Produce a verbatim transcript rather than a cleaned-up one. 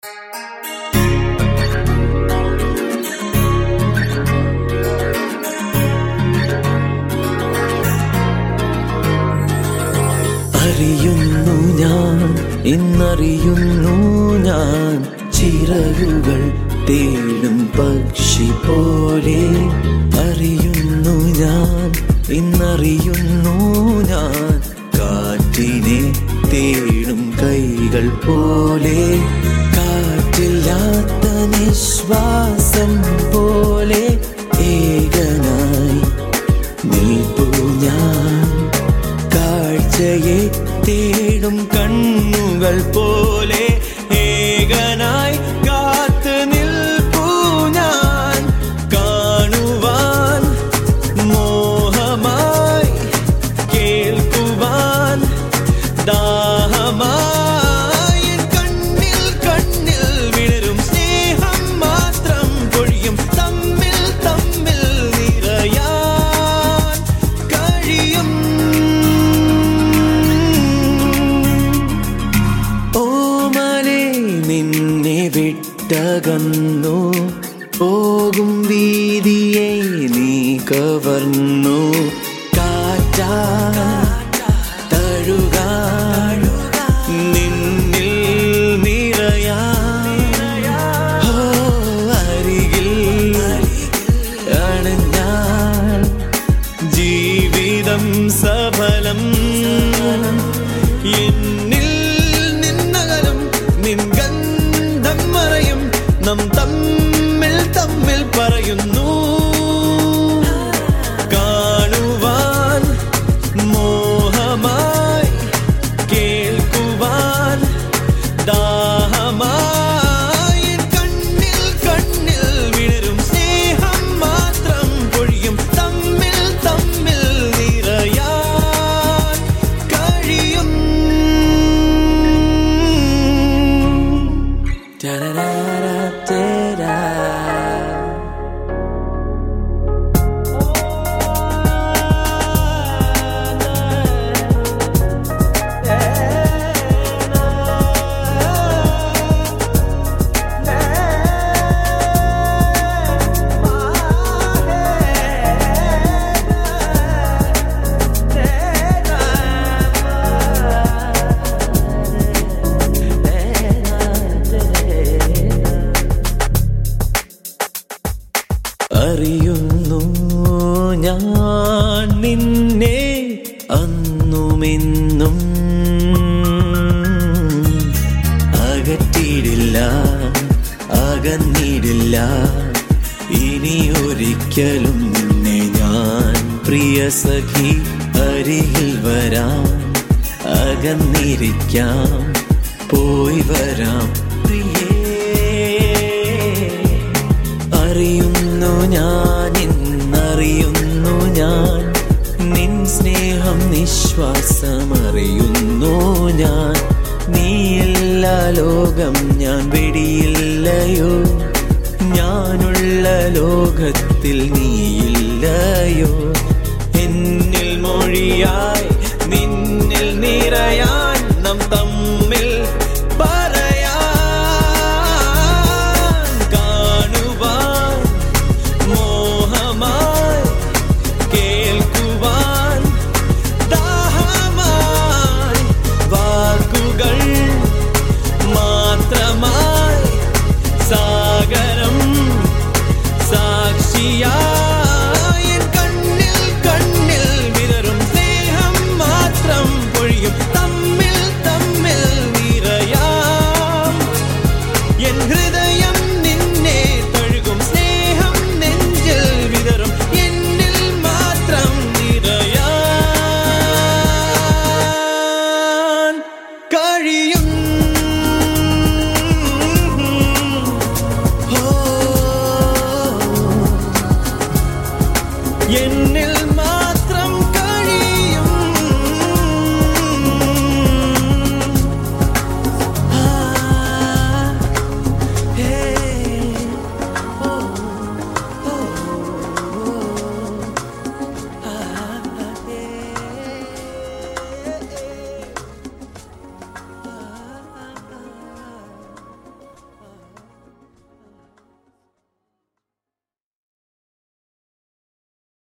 അറിയുന്നു ഞാൻ, ഇന്നറിയുന്നു ഞാൻ, ചിറകുകൾ തേടും പക്ഷി പോലെ. അറിയുന്നു ഞാൻ, ഇന്നറിയുന്നു ഞാൻ, കാറ്റിനെ തേടും കൈകൾ പോലെ. കാറ്റില്ലാത്ത നിശ്വാസം പോലെ ഏകനായി നിൽപ്പു ഞാൻ. കാഴ്ചയെ തേടും കണ്ണുകൾ പോലെ ഏകനായി കാത്തു നിൽപ്പു ഞാൻ. കാണുവാൻ മോഹമായി, കേൾക്കുവാൻ ദാഹമായി, കണ്ണിൽ കണ്ണിൽ വിടരും സ്നേഹം മാത്രം പൊഴിയും. തമ്മിൽ തമ്മിൽ നിറയാൻ കഴിയും. ഓമലേ നിന്നെ വിട്ടകന്നു പോകും വീതിയെ നീ കവർന്നു. കാറ്റാ തഴുകാൻ നിന്നിൽ നിറയാൻ. ഓ അരികിൽ അണഞ്ഞാൽ ജീവിതം സഫലം. എന്നിൽ നിന്നകലും നിൻ ഗന്ധം മറയും. നാം തമ്മിൽ തമ്മിൽ പറയുന്നു. കാണുവാൻ മോഹമായി, കേൾക്കുവാൻ ദാഹമായി, കണ്ണിൽ കണ്ണിൽ വിടരും സ്നേഹം മാത്രം പൊഴിയും. തമ്മിൽ തമ്മിൽ നിറയാൻ കഴിയും. അറിയുന്നു ഞാൻ നിന്നെ അന്നുമെന്നും, അകറ്റിയിടില്ല അകന്നിടില്ല ഇനി ഒരിക്കലും നിന്നെ ഞാൻ. പ്രിയ സഖി അരികിൽ വരാം, അകന്നിരിക്കാം, പോയി വരാം പ്രിയേ. അറിയുന്നു ഞാൻ, ഇന്നറിയുന്നു ഞാൻ, നിൻ സ്നേഹം നിശ്വാസം അറിയുന്നു ഞാൻ. നീയില്ല ലോകം ഞാൻ വെടിയില്ലയോ, ഞാനുള്ള ലോകത്തിൽ നീയില്ലയോ. എന്നിൽ മൊഴിയായി നിന്നിൽ നിറയാ